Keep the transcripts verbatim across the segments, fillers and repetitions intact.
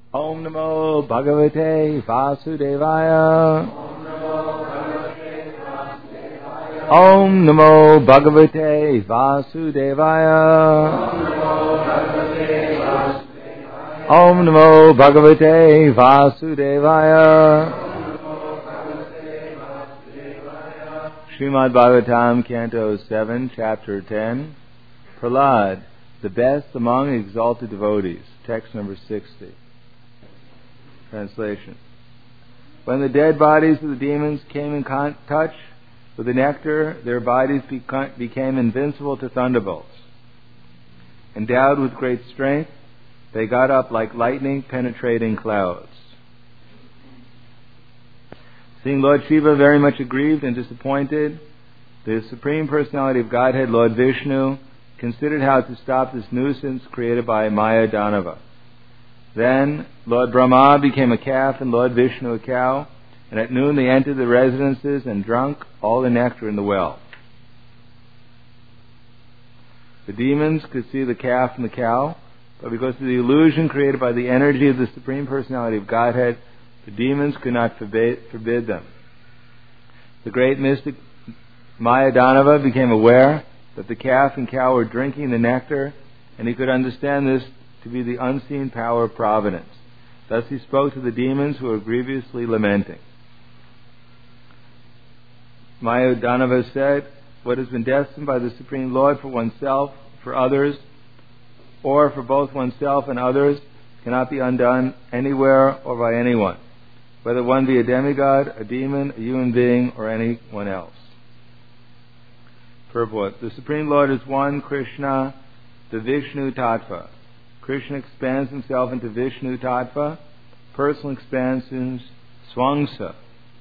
Om Namo Bhagavate Vasudevaya. Om Namo Bhagavate Vasudevaya. Om Namo Bhagavate Vasudevaya. Srimad Bhagavatam, Canto seven, Chapter ten. Prahlad, the best among exalted devotees. Text number sixty. Translation. When the dead bodies of the demons came in con- touch with the nectar, their bodies beca- became invincible to thunderbolts. Endowed with great strength, they got up like lightning penetrating clouds. Seeing Lord Shiva very much aggrieved and disappointed, the Supreme Personality of Godhead, Lord Vishnu, considered how to stop this nuisance created by Maya Danava. Then Lord Brahma became a calf and Lord Vishnu a cow, and at noon they entered the residences and drunk all the nectar in the well. The demons could see the calf and the cow, but because of the illusion created by the energy of the Supreme Personality of Godhead, the demons could not forbid, forbid them. The great mystic Maya Danava became aware that the calf and cow were drinking the nectar, and he could understand this to be the unseen power of providence. Thus he spoke to the demons who were grievously lamenting. Maya Danava said, "What has been destined by the Supreme Lord for oneself, for others, or for both oneself and others, cannot be undone anywhere or by anyone, whether one be a demigod, a demon, a human being, or anyone else." Purport. The Supreme Lord is one, Krishna, the Vishnu Tattva. Krishna expands himself into Vishnu Tattva, personal expansions, Swangsa,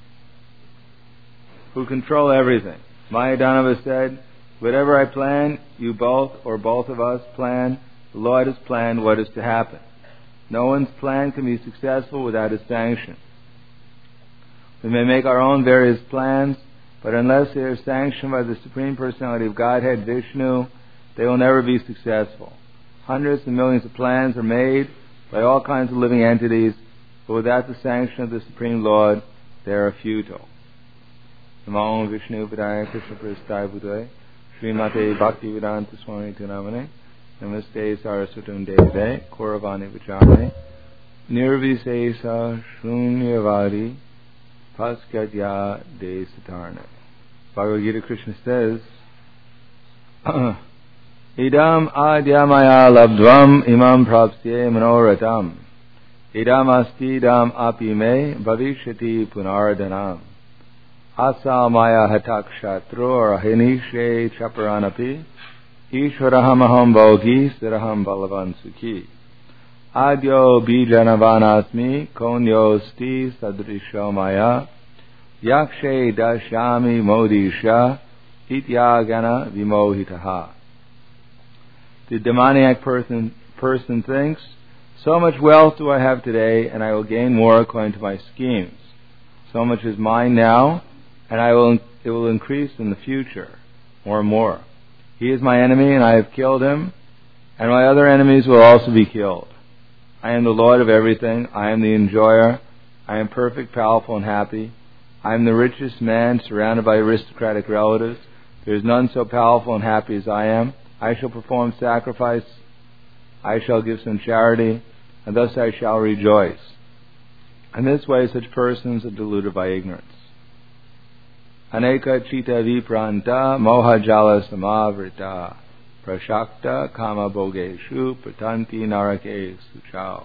who control everything. Maya Danava said, "Whatever I plan, you both or both of us plan, the Lord has planned what is to happen. No one's plan can be successful without his sanction. We may make our own various plans, but unless they are sanctioned by the Supreme Personality of Godhead, Vishnu, they will never be successful. Hundreds and millions of plans are made by all kinds of living entities, but without the sanction of the Supreme Lord, they are futile." Namo Vishnu Padaya Krishna Prasthaya Budaya Srimate Bhaktivedanta Swami Tinamane Namaste Saraswatam Deve Kauravani Vachame Nirvisesa Shunyavadi Paskadya De Satarna. Bhagavad Gita, Krishna says, "Idam adyamaya labdvam imam prapsye manoratam. Idam asti idam api me bhavishyati punardhanam. Asa maya hatak shatro rahinishe chaparanapi. Ishwaraham aham bhogi siraham balavan sukhi. Adyo bijanavanasmi konyo sti sadrisho maya. Yakshe dashyami modisha ityagana vimohitaha." The demoniac person, person thinks, "So much wealth do I have today, and I will gain more according to my schemes. So much is mine now, and I will it will increase in the future, more and more. He is my enemy, and I have killed him, and my other enemies will also be killed. I am the Lord of everything. I am the enjoyer. I am perfect, powerful, and happy. I am the richest man, surrounded by aristocratic relatives. There is none so powerful and happy as I am. I shall perform sacrifice. I shall give some charity, and thus I shall rejoice." In this way, such persons are deluded by ignorance. Aneka chita vipranta moha jala samavrita prashakta kama bogeshu pratanti narake suchao.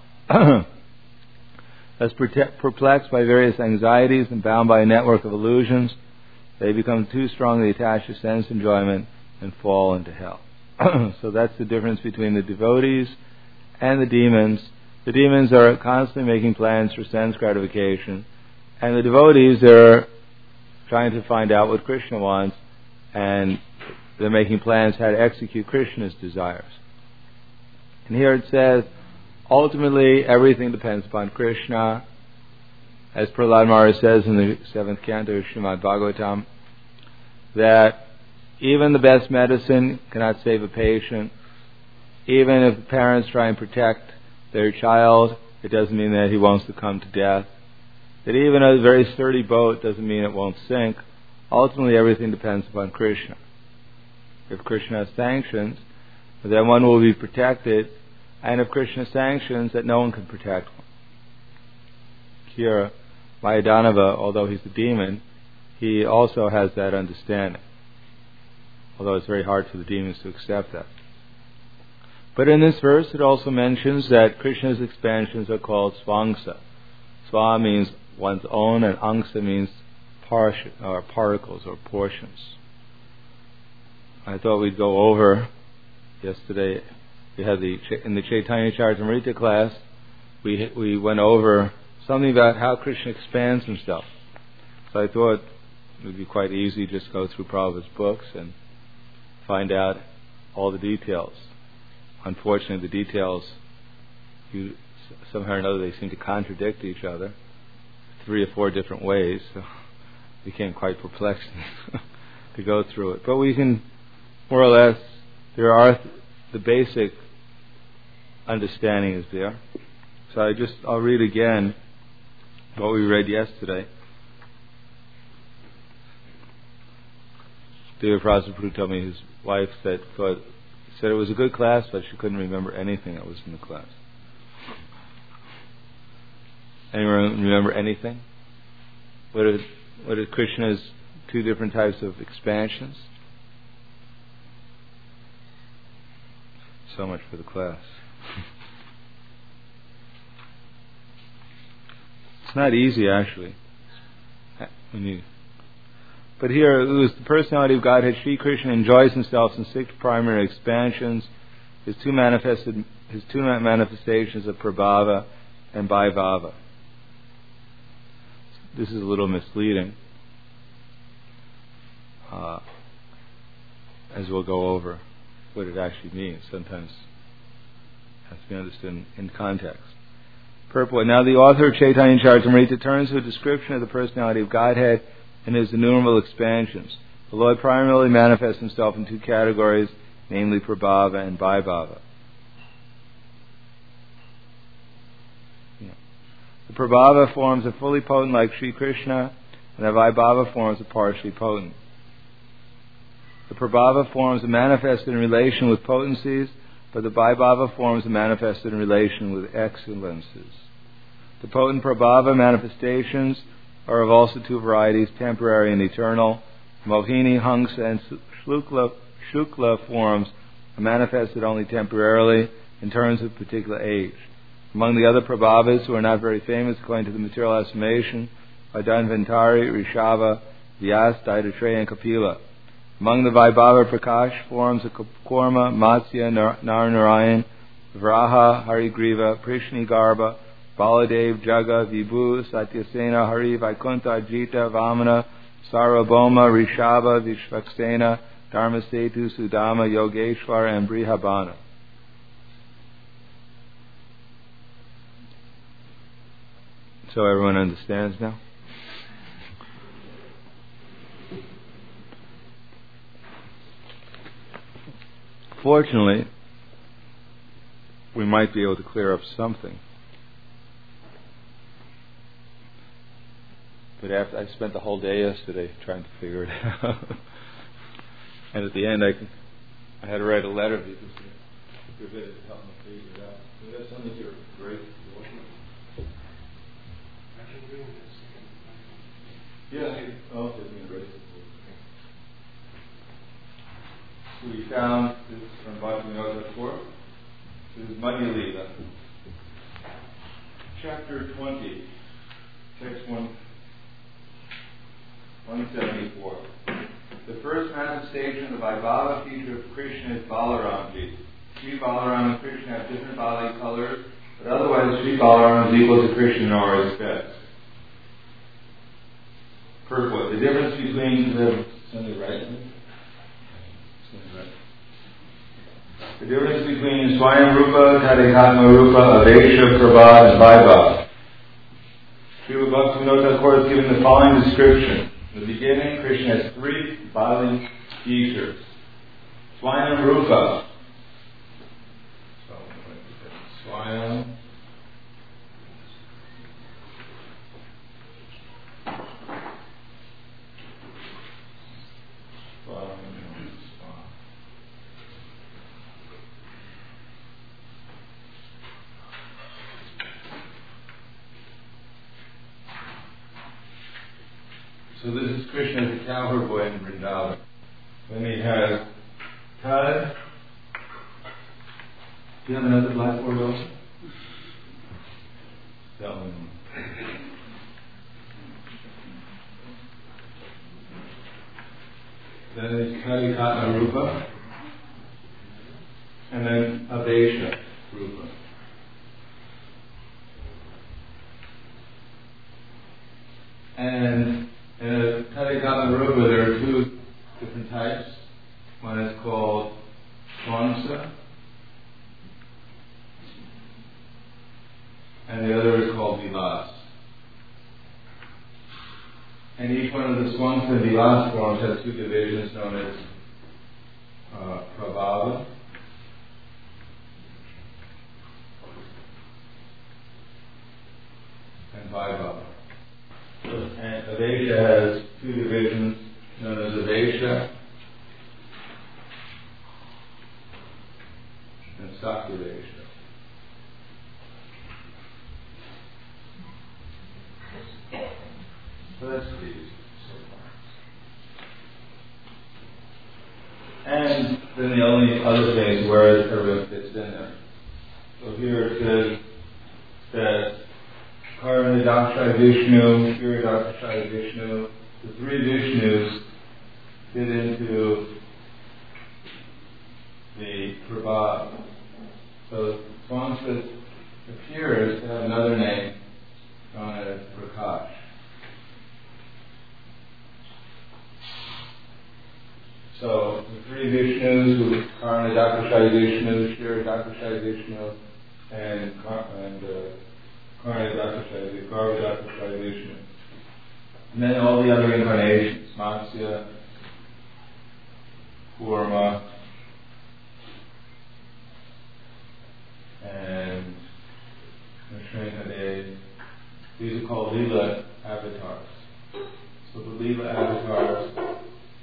As perplexed by various anxieties and bound by a network of illusions, they become too strongly attached to sense enjoyment and fall into hell. So that's the difference between the devotees and the demons. The demons are constantly making plans for sense gratification, and the devotees are trying to find out what Krishna wants, and they're making plans how to execute Krishna's desires. And here it says, ultimately everything depends upon Krishna. As Prahlad Maharaj says in the seventh canto of Srimad Bhagavatam, that even the best medicine cannot save a patient. Even if the parents try and protect their child, It doesn't mean that he won't succumb to death. That even a very sturdy boat doesn't mean it won't sink. Ultimately, everything depends upon Krishna. If Krishna sanctions, then one will be protected, and if Krishna sanctions, that no one can protect one. Here, Mayadanava, although he's a demon, he also has that understanding. Although it's very hard for the demons to accept that. But in this verse, it also mentions that Krishna's expansions are called svangsa. Sva means one's own, and angsa means partial, or particles or portions. I thought we'd go over yesterday. We had the in the Chaitanya Charitamrita class. We we went over something about how Krishna expands himself. So I thought it would be quite easy just to go through Prabhupada's books and find out all the details. Unfortunately, the details, you, somehow or another, they seem to contradict each other, three or four different ways. So it became quite perplexing to go through it. But we can, more or less, there are the basic understanding is there. So I just I'll read again what we read yesterday. Deva Prabhupada told me his wife said thought, said it was a good class, but she couldn't remember anything that was in the class. Anyone remember anything? What are, what are Krishna's two different types of expansions? So much for the class. It's not easy, actually. When you, but here it was the personality of Godhead. Sri Krishna enjoys himself in six primary expansions. His two manifested, his two manifestations of Prabhava and Vaibhava. This is a little misleading, uh, as we'll go over what it actually means. Sometimes it has to be understood in, in context. Purport. Now the author of Chaitanya Charitamrita turns to a description of the personality of Godhead and his innumerable expansions. The Lord primarily manifests himself in two categories, namely Prabhava and Vaibhava. Yeah. The Prabhava forms are fully potent like Sri Krishna, and the Vaibhava forms are partially potent. The Prabhava forms are manifested in relation with potencies, but the Vaibhava forms are manifested in relation with excellences. The potent Prabhava manifestations are of also two varieties, temporary and eternal. Mohini, Hangsa, and Shukla, Shukla forms are manifested only temporarily in terms of particular age. Among the other Prabhavas, who are not very famous according to the material estimation, are Dhanvantari, Rishava, Vyas, Daitatreya, and Kapila. Among the Vaibhava Prakash forms are Kurma, Matsya, Narnarayan, Vraha, Harigriva, Prishni Garba, Baladev, Jaga, Vibhu, Satyasena, Hari, Vaikuntha, Ajita, Vamana, Sarvabhauma, Rishava, Vishvaksena, Dharmasetu, Sudama, Yogeshwar, and Brihabhana. So everyone understands now? Fortunately, we might be able to clear up something. But after I spent the whole day yesterday trying to figure it out, and at the end I, could, I had to write a letter because you're good at helping me figure it out. So that's something you're great at. I can bring this. Yeah, I'll just embrace it. So we found this from Bhaktivinoda Thakur. This is Madhya Lila, chapter twenty, text one. one seventy-four. The first manifestation of the Vaibhava feature of Krishna is Balaramji. Sri Balaram and Krishna have different body colors, but otherwise Sri Balaram is equal to Krishna in all respects. Purport. The difference between the something right? Something right. The difference between Swayam Rupa, Tadekatma Rupa, Avesha, Prabha, and Vaibhava. Srila Bhaktivinoda Thakur has given the following description. In the beginning, Krishna has three bodily features. Swayam Rupa. Swayam So this is Krishna as a cowherd boy in Vrindavan. Then he has Tad. Do you have another blackboard also? That one. Then there's Kadikatna Rupa. And then Avesha Rupa. And in a Kadikatna Rupa there are two different types. One is called Swamsa, and the other is called Vilas. And each one of the Swamsa and Vilas forms has two divisions known as uh, Prabhava and Vaibhava. And Avesha has two divisions known as Avesha and Saktivesha. So that's these so far. And then the only other thing is where everyone fits in there. So here it says that Karanadaksha Vishnu, Shiradaksha Vishnu, the three Vishnus fit into the Prabha. So Swamsa appears to have another name known as Prakash. So the three Vishnus, who Karanadaksha Vishnu, Shiradaksha Vishnu, and and uh, Karanadaksha, Garvadaksha Vishnu. And then all the other incarnations, Matsya, Kurma, and Nrsimhadev. These are called Leela avatars. So the Leela avatars,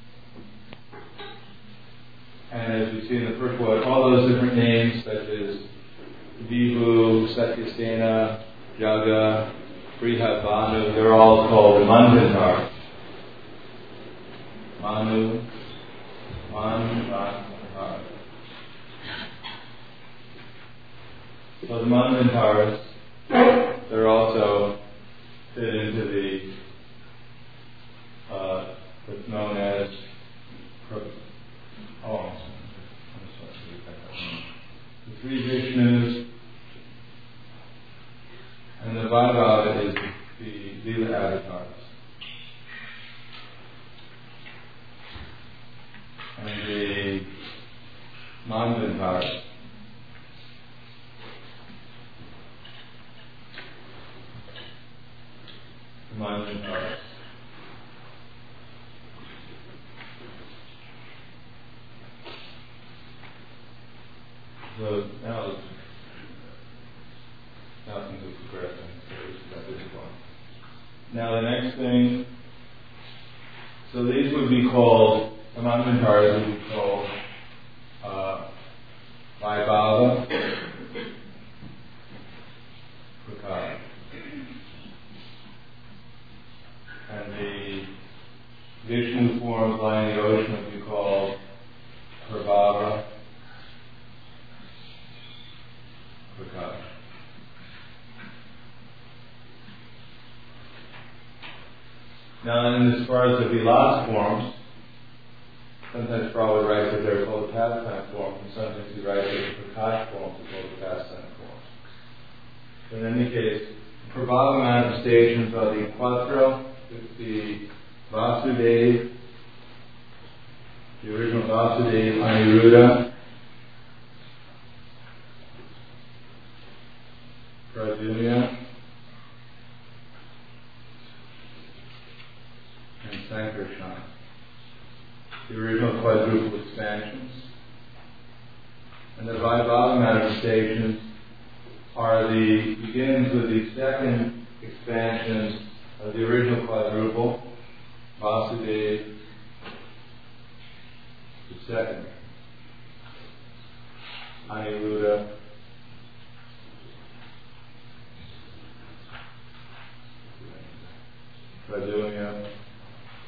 and as we see in the first one, all those different names such as Vibhu, Satyasena, Jaga, Brihat Bhanu, they're all called Manvantars. Manu, Manvantars. So the Manvantars, they're also fit into the, uh, what's known as, oh, I'm sorry, the three Vishnus, and the Vaibhava is the Leela avatars. And the Manvantars, the Manvantars. So now Now things are progressing, so at this point. Now the next thing, so these would be called, the Manvantars would be called uh, Vaibhava, Prakara. And the Vishnu forms lying in the ocean would be called Prabhava, Prakara. Now, and as far as the Vilas forms, sometimes Prabhupada writes that they're called pastime forms, and sometimes he writes that the Prakash forms are called the pastime forms. But in any case, the Prabhava manifestations are the Quattro, it's the Vasudeva, the original Vasudeva, Aniruddha, Pradyumna, and Sankarshan. The original quadruple expansions. And the Vaibhava manifestations are the begins with the second expansions of the original quadruple, Vasudeva, the second, Aniruddha, Pradyumna,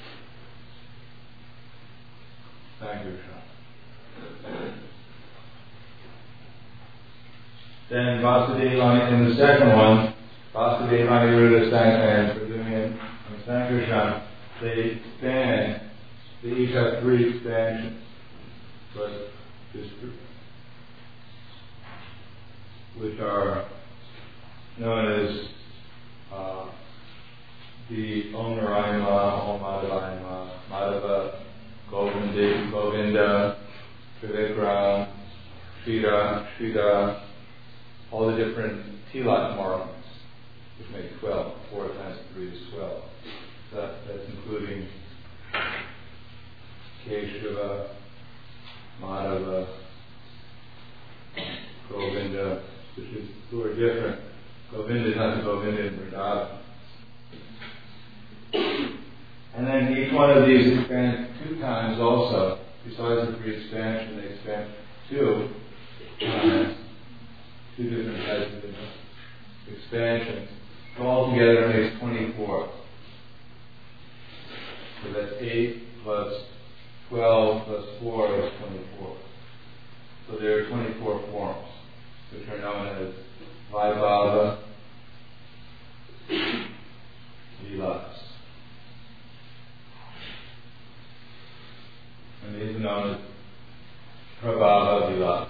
Then Vasudevani, in the second one, Vasudevani Ruda and Pradyumna and Sankarshan, they expand. They each have three expansions, but this, which are known as uh, the Om Narayana, Om Madhavayana, Madhava, Govinda, Govinda, Trivikram, Shrida, Shrida, all the different tilak markings, which make twelve. Four times three is twelve. That, that's including Keshava, Madhava, Govinda, which is who are different. Govinda is not Govinda in Vrindavan. And then each one of these expands two times also. Besides the three expansion, they expand two times, two different types of expansions. So altogether it makes twenty-four. So that's eight plus twelve plus four is twenty-four. So there are twenty-four forms, which are known as Vaibhava Vilas. And these are known as Prabhava Vilas.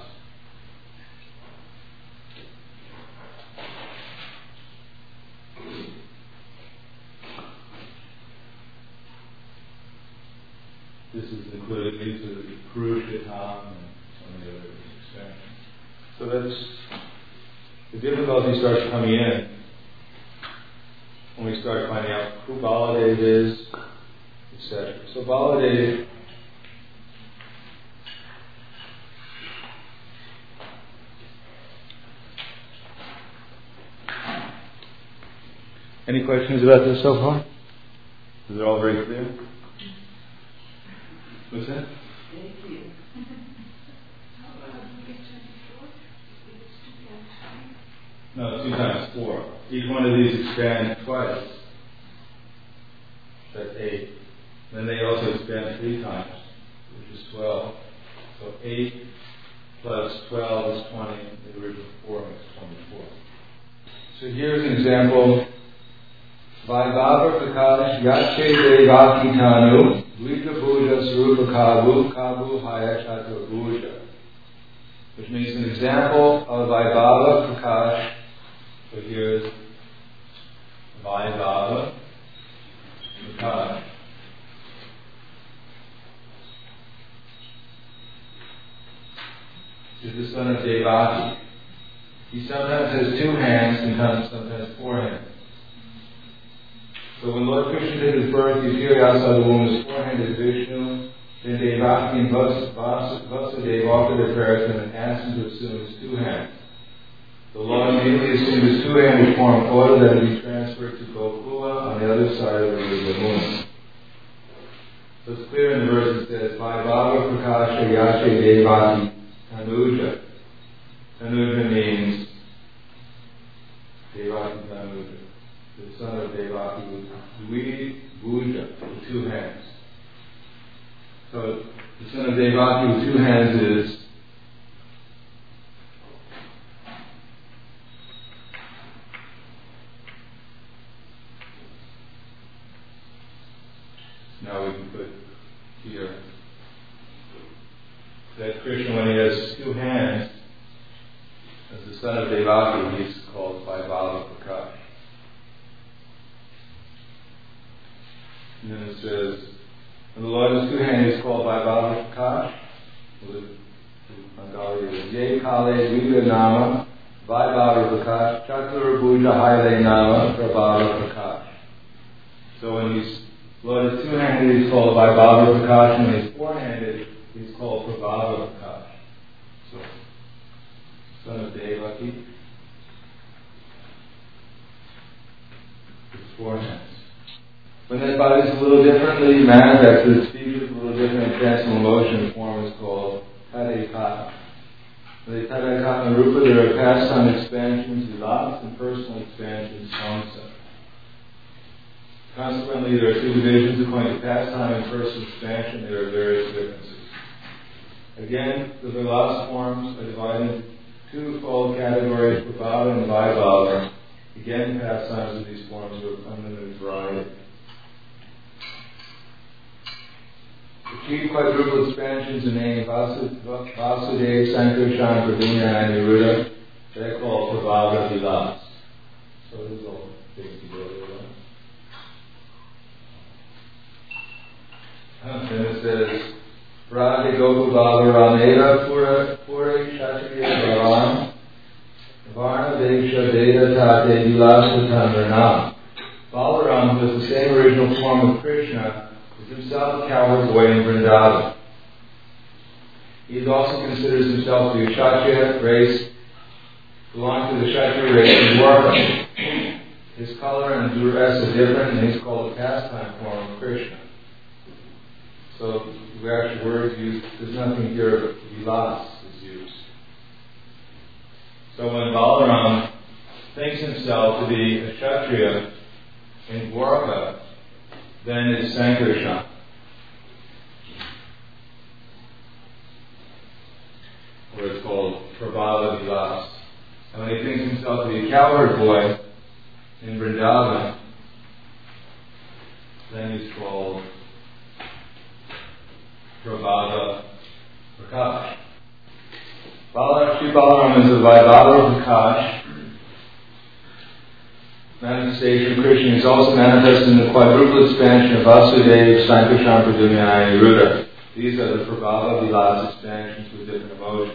This is included, these are the Purushatam and some of the other expansions. So that's, the difficulty starts coming in when we start finding out who Baladev is, et cetera. So Baladev Any questions about this so far? Is it all very clear? What's that? Thank you. No, two times four. Each one of these expands twice. That's eight. Then they also expand three times, which is twelve. So eight plus twelve is twenty. The original four makes twenty-four. So here's an example. Vaibhava Prakash Yache Devaki Tanu Dvita Bhuja Sarupa Kabu Kabu Haya Chatra Bhuja, which means an example of Vaibhava Prakash. So here's Vaibhava Prakash. This is the son of Devaki. He sometimes has two hands and sometimes four hands. So when Lord Krishna did his birth, he appeared outside the womb as four-handed Vishnu. Then Devaki and Vasudeva offered their prayers to him and asked him to assume his two hands. The Lord immediately assumed his two-handed form in order that it be transferred to Gokula on the other side of the river moon. So it's clear in the verse it says, Vaibhava Prakasha Yache Devaki Tanuja. Tanuja means Devaki Tanuja, the son of Devaki with Dvi Bhuja, with two hands. So the son of Devaki with two hands is now we can put here that Krishna, when he has two hands, as the son of Devaki, he's called Vaibhava Prakash. And then it says, when the Lord has two hands, he's called Vaibhava Prakash. With Bengali, Ye Kale Vida Nama, Vaibhava Prakash, Chatur Bhuja Haile Nama, Prabhava Prakash. So when he's Lord is two-handed, he's called Vaibhava Prakash, and when he's four-handed, he's called Prabhava Prakash. So, son of Devaki, his four hands. When that body is a little differently manifested, its features a little different, transcendental motion form is called Tadekata. For the Tadekata Rupa, there are pastime expansions, vilas, and personal expansions, samsa. Consequently, there are two divisions according to pastime and personal expansion. There are various differences. Again, the vilas forms are divided into twofold categories, Prabhava and Vaibhava, again pastimes of these forms of unlimited variety. The three quadruple expansions are named Vasu- Vasudeva, Sankarshan, Pradyumna, and Niruddha. They're called Prabhava Vilas. So this is all things to go with that. And it says, Radhe Gopavava Rameva Pura Puri Kshatriya Bhavan Varna Deksha Deda Tate Vilasa Tandrana. Balaram, who is the same original form of Krishna, is himself a cowherd boy in Vrindavan. He also considers himself to be a Kshatriya race, belong to the Kshatriya race in Dwarka. His color and dress are different, and he's called a pastime form of Krishna. So the actual words used, there's nothing here but vilas is used. So when Balaram thinks himself to be a Kshatriya in Dwarka, then it's Sankarshan. Or it's called Prabhava Vilas. And when he thinks himself to be a cowherd boy in Vrindavan, then he's called Prabhava Prakash. Balaram, Sri Balaram is a Vaibhava Prakash, manifestation of Krishna. Is also manifested in the quadruple expansion of Vasudeva, Sankarshan, Pradyumna, and Niruddha. These are the Prabhava Vilas expansions with different emotions.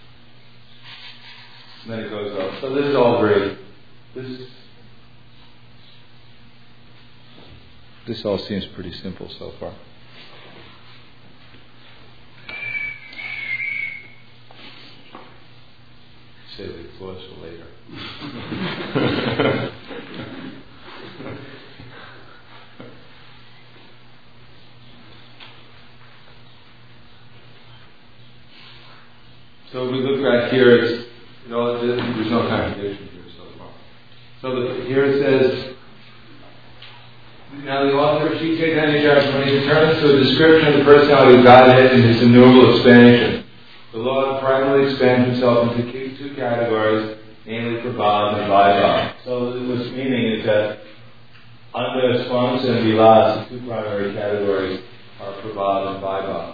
And then it goes up. So this is all very, this, this all seems pretty simple so far. Save the applause for later. So if we look back here, it's, you know, there's no contradiction here so far. So the, here it says, now the author of Sri Chaitanya Charitamrita returns to a description of the personality of Godhead in his innumerable expansion. The Lord primarily expands himself into two categories, namely Prabhava and Vaibhava. So what's meaning is that under Swamsa and Vilas, the two primary categories are Prabhava and Vaibhava.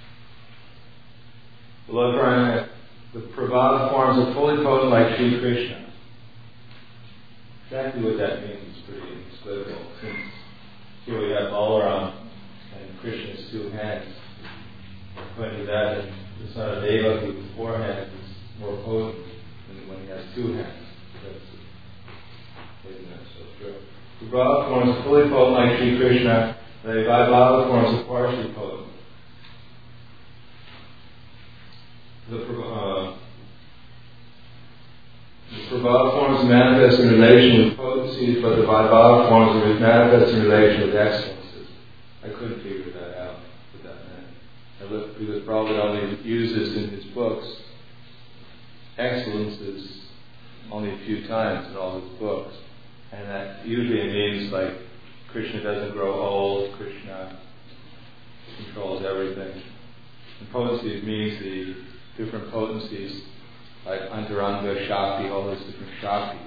The Lord primarily, the Prabhava forms are fully potent like Sri Krishna. Exactly what that means is pretty inexplicable, since here we have Balaram and Krishna's two hands. According to that, the son of Devaki with four hands is more potent than when he has two hands. That's, isn't that so true? The Prabhava forms are fully potent like Sri Krishna, the Vaibhava forms are partially potent. The, uh, the Prabhava forms manifest in relation with potencies, but the Vaibhava forms are manifest in relation with excellences. I couldn't figure that out with that man. I looked, because Prabhupada only uses in his books excellences only a few times in all his books. And that usually means like Krishna doesn't grow old, Krishna controls everything. And potencies means the different potencies like Antaranga, Shakti, all those different Shaktis.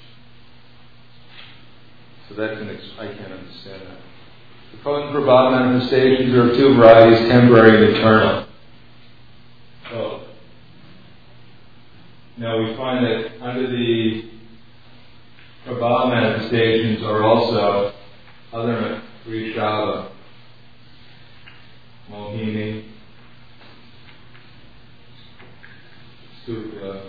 So that can ex- I can't understand that. The potent Prabhava manifestations are of two varieties, temporary and eternal. So now we find that under the Prabhava manifestations are also other Rishabha, Mohini, Sukha,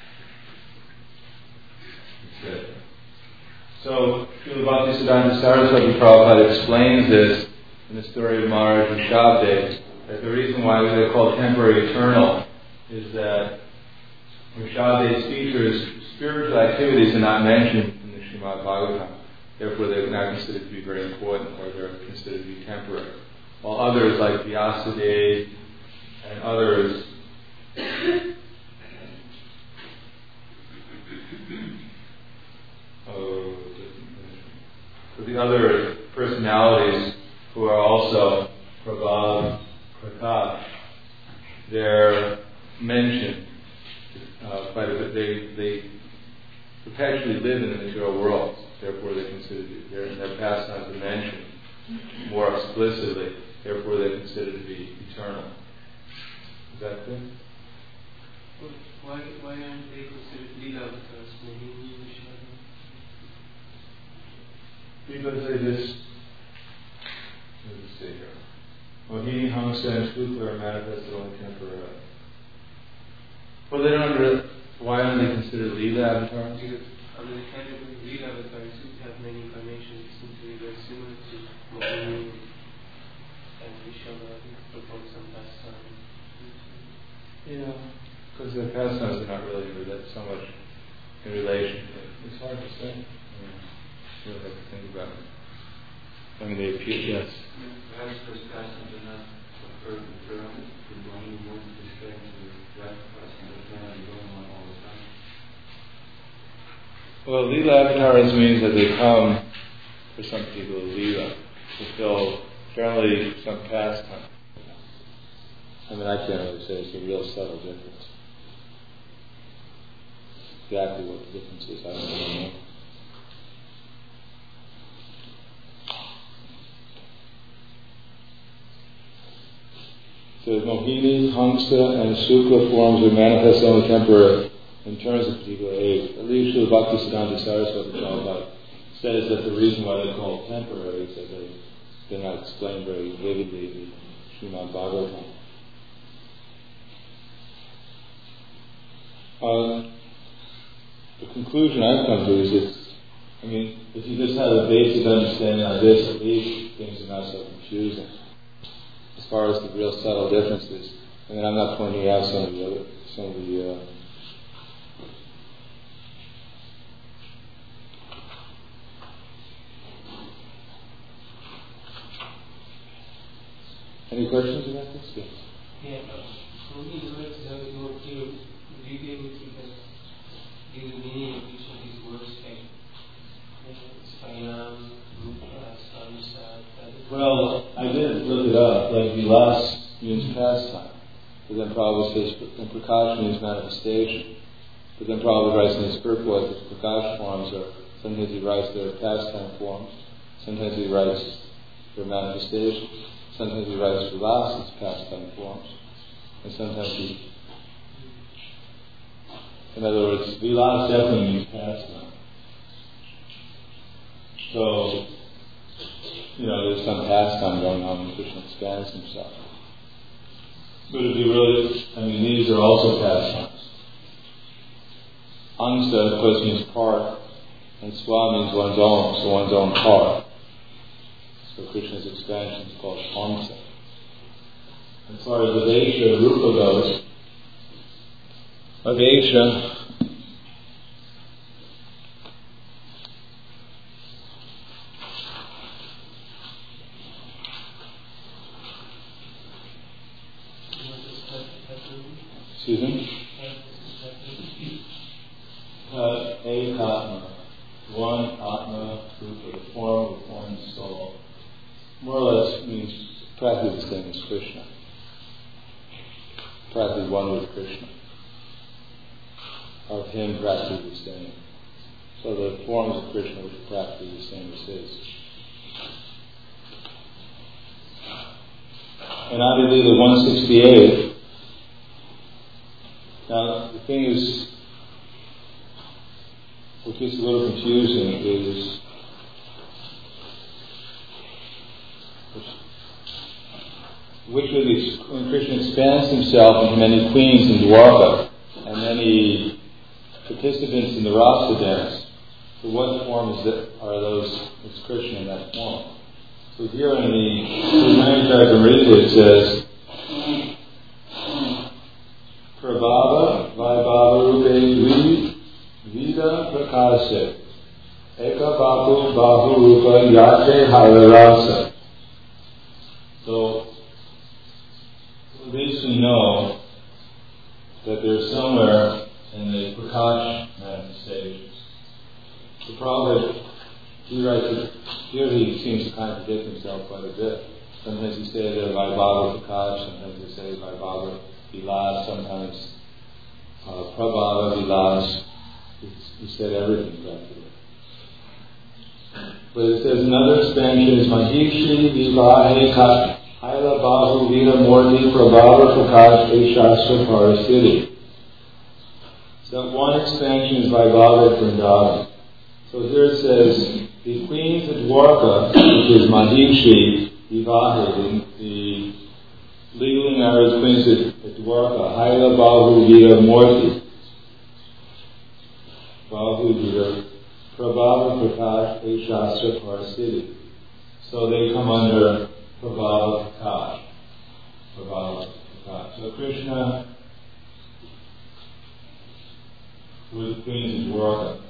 et cetera. So, Srila Bhaktisiddhanta Saraswati Prabhupada explains this in the story of Maharaj Rishabdev, that the reason why they're called temporary eternal is that Rishabdev's features, spiritual activities are not mentioned in the Srimad Bhagavatam. Therefore, they're not considered to be very important, or they're considered to be temporary. While others, like Vyasadeva and others, oh, so the other personalities who are also Prabhava, Prakash, they're mentioned uh, quite a bit. They they perpetually live in the material world. Therefore, they consider their their pastimes are mentioned more explicitly. Therefore, they're considered to be eternal. Is that clear? Well, why why aren't they considered Leela avatars? Because they just, let's see here. Mohini, Hamsa, and Shukla are manifested only temporarily. Well, they don't under, why aren't they considered Leela avatars? Because under the category of Leela avatars, who have many incarnations, seem to be very similar to Mohini and Vishana, who perform some pastime. Yeah, because their pastimes are not really so much in relation to it. It's hard to say. You really have to think about it. I mean, they appear, yes. Perhaps those pastimes are not preferred material, with one more respect to that pastime that cannot be going on all the time. Well, Leela avatars means that they come, for some people, Leela, to fulfill generally some pastime. I mean, I can't really say it's a real subtle difference. Exactly what the difference is, I don't really know. The Mohini, Hamsa, and Shukla forms are manifest only temporarily in terms of particular age. At least Srila Bhaktisiddhanta Saraswati Prabhupada says that the reason why they're called temporary is that they, they're not explained very vividly in the Srimad Bhagavatam. Uh, the conclusion I've come to is that, I mean, if you just have a basic understanding of this, at least things are not so confusing. As far as the real subtle differences, I mean, I'm not pointing out some of the other, some of the. Uh, Any questions about this? Yes. Yeah, for me, in order to have it more clear, would you be able to give the meaning of each of these words, like Svayam, Rupa, Samsa, Well, I did look it up. Like Vilas means pastime, but then Prabhupada says, and Prakash means manifestation. But then Prabhupada writes in his purport that Prakash forms are, sometimes he writes their pastime forms, sometimes he writes their manifestation. Sometimes he writes Vilas as pastime forms, and sometimes he, in other words, Vilas definitely means pastime. So, you know, there's some pastime going on when Krishna expands himself. But if you really, I mean, these are also pastimes. Angsa, of course, means part, and Swa means one's own, so one's own part. So Krishna's expansion is called Angsa. As far as Adesha Rupa goes, Adesha excuse me? Uh, Ekatma, one Atma Rupa, the form of one soul. More or less means practically the same as Krishna. Practically one with Krishna. Of him practically the same. So the forms of Krishna which are practically the same as his. And obviously the one sixty-eight. Now the thing is, what gets a little confusing is which of these, when Krishna expands himself into many queens in Dwarka and many participants in the Rasa dance, so what form is it, are those, is Krishna in that form? So here in the Manjarakamrita it says, Prabhava Vaibhava Rupe Vida Prakasya Eka Bahu Bahu Rupa Yate Hararasa. So at least we know that there's somewhere in the Prakash manifestations. The Prabhupada, he writes it, here he seems to contradict himself quite a bit. Sometimes he says that by Bhava Prakash, sometimes he says by Bhava Vilas, sometimes uh, Prabhava, Vilas. He said everything practically. But it says another expansion is Mahishri Vivahe Kat Haila Bahu Vida Morti Prabhava Prakash Eshastra Parasiti. So one expansion is by Bhava at Vrindavan. So here it says the queens at Dwarka, which is Mahishri Vivahe, the legally married queens at Dwarka, Haila Bahu Vida Morti. Bahu Vida Prabhava Prakash Eshastra Parasiti. So they come under Prabhava Prakash. Prabhava Prakash. So Krishna with queens in Dwarka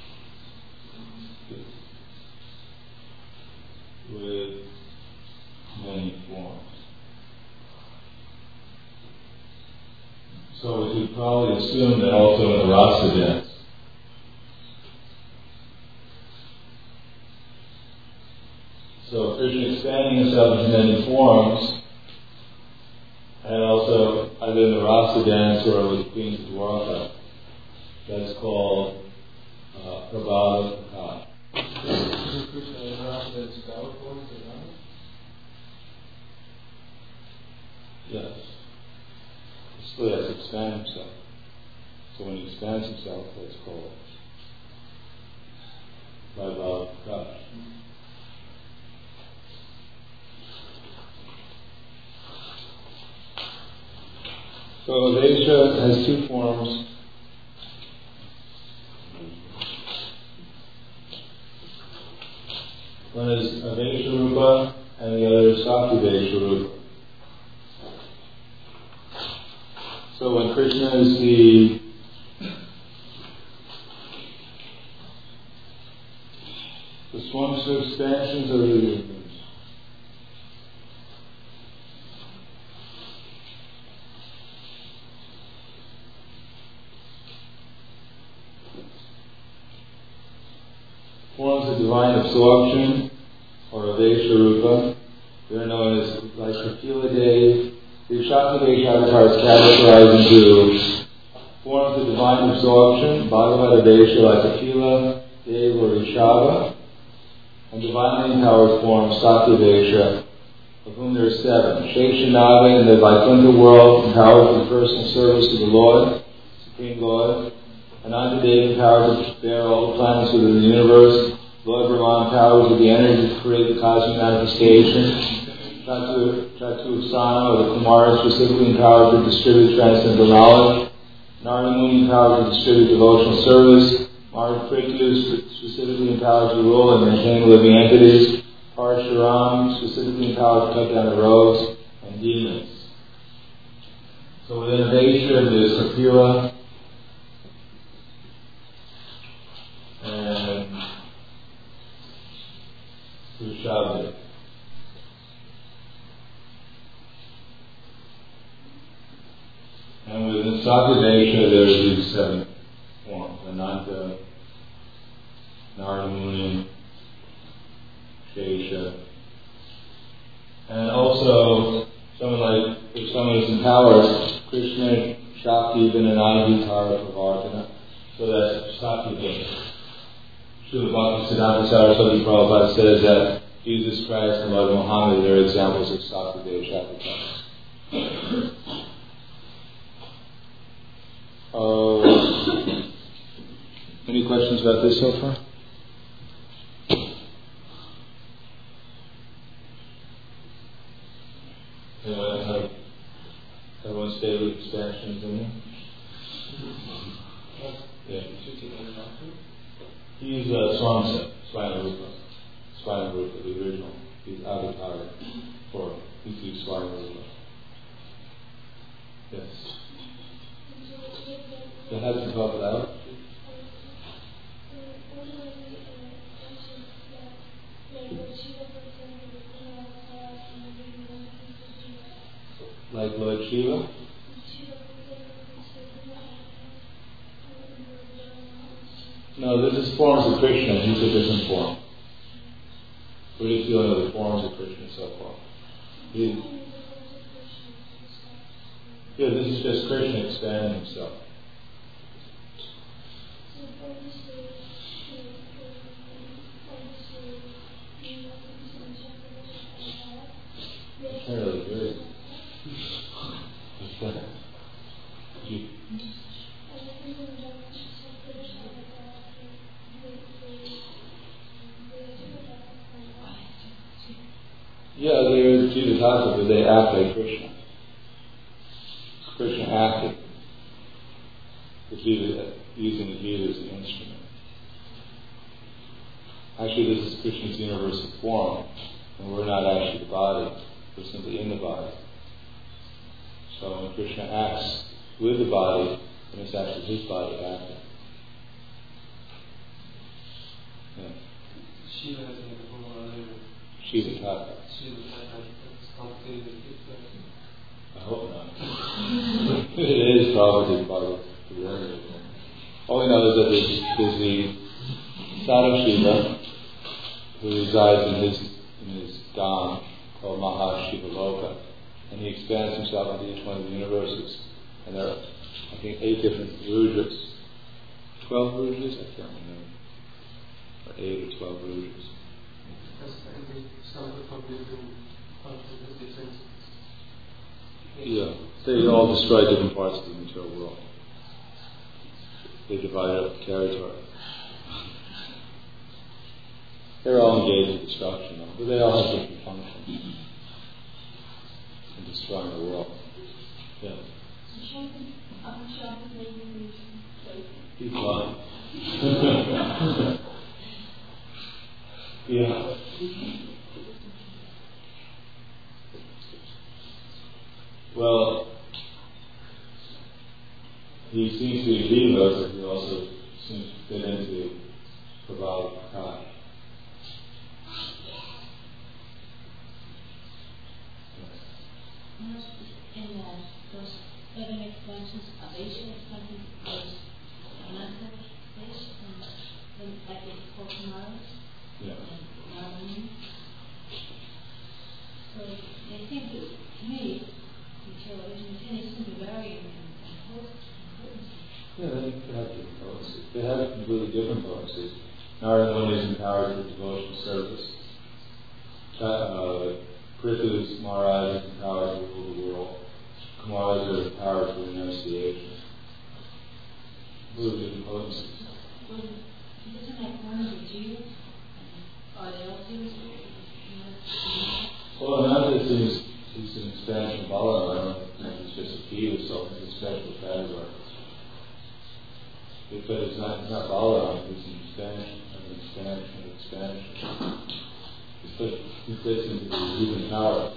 with many forms. So we could probably assume that also in the Rasa dance. So Krishna expanding himself in many forms, and also either in the Rasa dance or with Queens of Dwarka. That's called uh, Prabhava Prakash. Krishna in Rasa dance power forms or not? Yes. He still has to expand himself. So when he expands himself, that's called Prabhava Prakash. So Avesha has two forms. One is Avesha Rupa and the other is Saktivesha Rupa. So when Krishna is the the forms of expansions of the universe. Forms of divine absorption, or Avesha Rupa, they're known as like Kapila Dev. The Shakti Avatar is categorized into forms of divine absorption, Bhagavad Avesha like Kapila Dev or Rishava, and divinely empowered forms, Sakti Avesha, of whom there are seven. Sheshanaga in the Vaikuntha world, empowered for the personal service of the Lord, Supreme Lord. Anantadev empowered to bear all the planets within the universe. Lord Brahma empowered with the energy to create the cosmic manifestation. Chatu Chatuksana, or the Kumara, specifically empowered to distribute transcendental knowledge. Narada Muni empowered to distribute devotional service. Mahaprithya, specifically empowered to rule and maintain living entities. Parshuram, specifically empowered to cut down the rogues and demons. So within Avesha, there's Kapila and Rishabha. And within Saktivesha, there are these seven forms: Ananta, Narada Muni, Shesha. And also, someone like, if someone is empowered, Krishna, Shakti, Vinanadi, Tara, Pravartana. So that's Saktivesha. Srila Bhaktisiddhanta Saraswati Prabhupada says that Jesus Christ and Lord Muhammad are examples of Saktivesha avatars. Uh, any questions about this so far? Anyone have everyone's favorite expansions in there? Yeah. He's uh, Swamsa, Swayamrupa. Swayamrupa, the original. He's avatar for he's Swayamrupa. Yes. You have to talk it out. Like Lord Shiva? No, this is forms of Krishna. He's a different form. What do you feel of the forms of Krishna so far? He, yeah, this is just Krishna expanding himself. That's really good. What's that? You, yeah, they're Jivataka, but they act like Krishna. Krishna acted the Jiva, using the Jiva as an instrument. Actually, this is Krishna's universal form, and we're not actually the body, we're simply in the body. So when Krishna acts with the body, then it's actually his body acting. Yeah. Shiva has like a whole other... Shiva Tata. Shiva Tata, it's complicated with it. I hope not. It is probably part of the word. All we know is that there's, there's the Sadhu Shiva who resides in his in his dham called Mahashiva Loka, and he expands himself into each one of the universes. And there are, I think, eight different Rudras. Twelve Rudras? I can't remember. Or eight or twelve Rudras. Some of the different different. Yeah, they all destroy different parts of the material world. They divide up the territory. They're all engaged in destruction, though, but they all have different functions in destroying the world. Yeah. He's lying. Yeah. Well, he seems to be leading us, but he also seems to fit into Prabhupada Prakash. In uh, those seven expansions of Asia, expansions was Ananta Asia, and then like the four Kumaras, Yeah. and Narayana. So they seem to, to me, material originality seem to vary in potency. Yeah, they have different potencies. They have completely different potencies. Narayana is empowered for devotional service. Uh, Prithus Maharaj is empowered to rule the world. Kumaras are empowered for renunciation. Completely different potencies. Well, isn't that one of the Jivas? Are they all Jivas? Well, Ananta seems he's an expansion of Balaram. I don't think it's just a Jiva, so it's a special category. But it's not, it's not Balaram, it's an expansion, an expansion, an expansion. He fits into the human power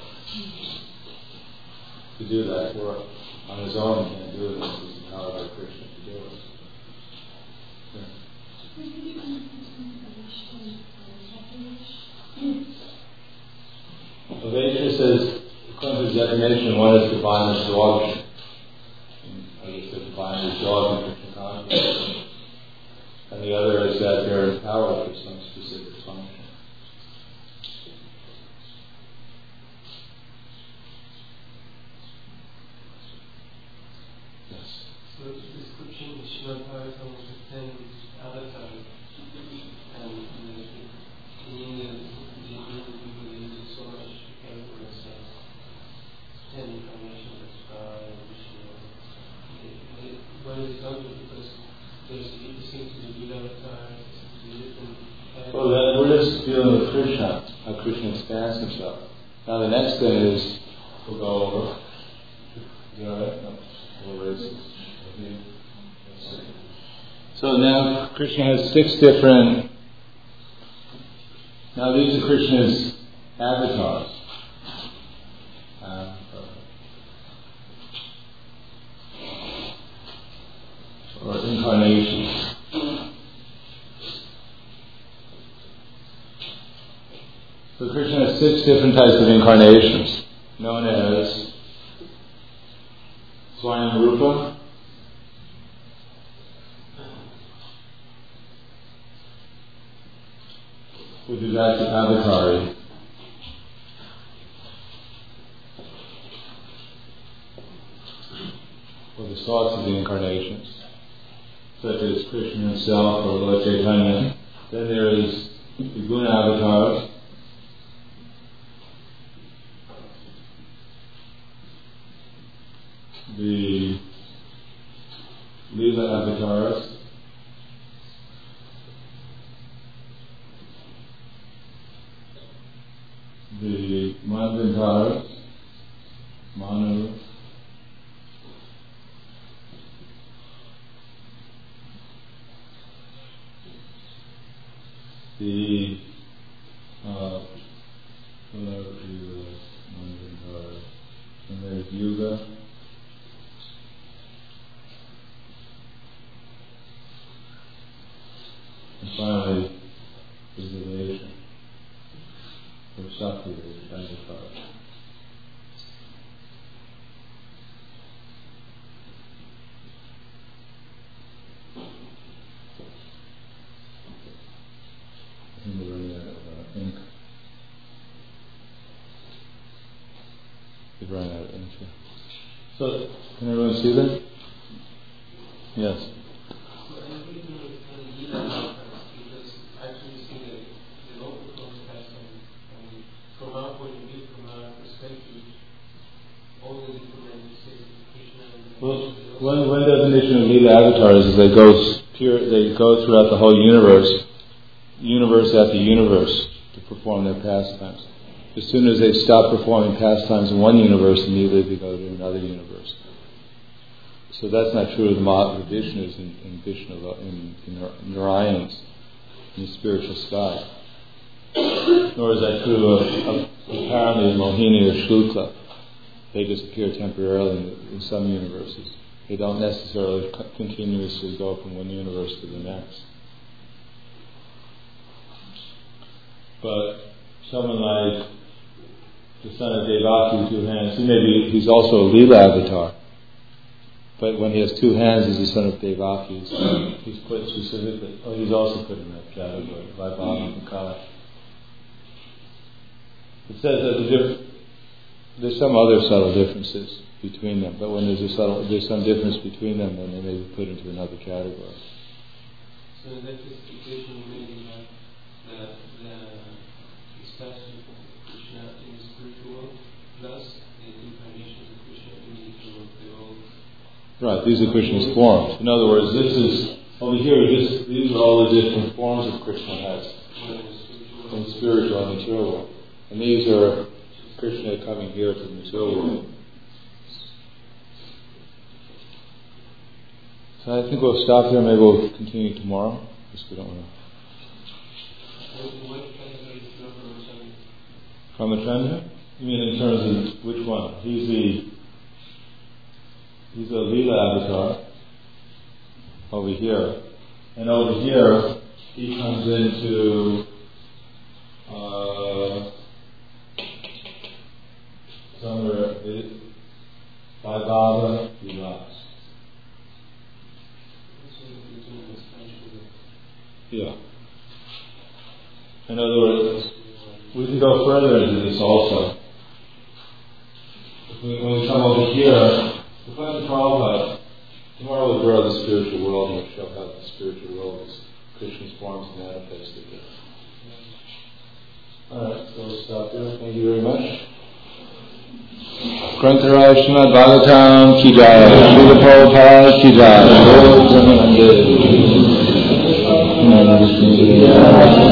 to do that work. On his own, he can't do it unless he's empowered by Krishna to do it. Yeah. Vaishya says, according to the definition, one is divine absorption. I guess the divine absorption in Krishna consciousness. And the other is that they're empowered for some specific function. So the description of Srimad Bhagavatam was the ten avatars, and in India, the Indian people use it so much because it was uh, ten incarnations of God and Vishnu. Where is it coming from? Because there's, it seems to be good avatars, it seems to be different. Well, that Buddhist dealing with Krishna, how Krishna expands himself. Now the next thing is, we'll go over. You know that? No, we'll raise it. So now Krishna has six different. Now these are Krishna's avatars. Uh, or incarnations. So Krishna has six different types of incarnations, known as Swayam Rupa, which is actually Avatari. Or the thoughts of the incarnations. such as Krishna himself or Lord Chaitanya. Then there is the Guna avatars. The Leela avatars. The Manvantaras, Manu, the uh, Manvantaras, and there's Yuga, and finally is the Veda. Or Shakti is Avatar. I think we're running out of uh, ink. We've run out of ink here. So, can everyone see that? Yes. From our point of view, from our perspective, all the different manifestations of Krishna and well, one, one definition of Leela avatars is they go pure, they go throughout the whole universe, universe after universe, to perform their pastimes. As soon as they stop performing pastimes in one universe, immediately they go to another universe. So that's not true of the, Ma- the Vishnus in, in Vishnu, in, in Narayans, in the spiritual sky. Nor is that true of, of apparently Mohini or Shukla. They just appear temporarily in, in some universes. They don't necessarily co- continuously go from one universe to the next. But someone like the son of Devaki with two hands, he may be, he's also a Leela avatar. But when he has two hands as the son of Devaki, he's, he's put specifically, oh, he's also put in that category, Vaibhava and Kalash. It says that the diff- there's some other subtle differences between them, but when there's a subtle, there's some difference between them, then they may be put into another category. So in that justification, you maybe have the, the expression of Krishna in the spiritual world, plus the incarnations of Krishna in the world, the world. Right, these are Krishna's forms. In other words, this is, over here, this, these are all the different forms that Krishna has in the spiritual and material world. And these are Krishna coming here to the material world. So I think we'll stop here. Maybe we'll continue tomorrow, because we don't want to. Ramachandra? You mean in terms of which one? He's the he's a Leela avatar over here, and over here he comes into. Uh, Somewhere Vaibhava Vilas. Yeah. In other words, we can go further into this also. When we come over here, the Panya Prabhupada, tomorrow we'll grow the spiritual world and we'll show how the spiritual world is Krishna's forms manifested there. Alright, so we'll stop there. Thank you very much. Grantharaj Srimad Bhagavatam ki jai, Srila Prabhupada ki jai, Lord Brahmanande.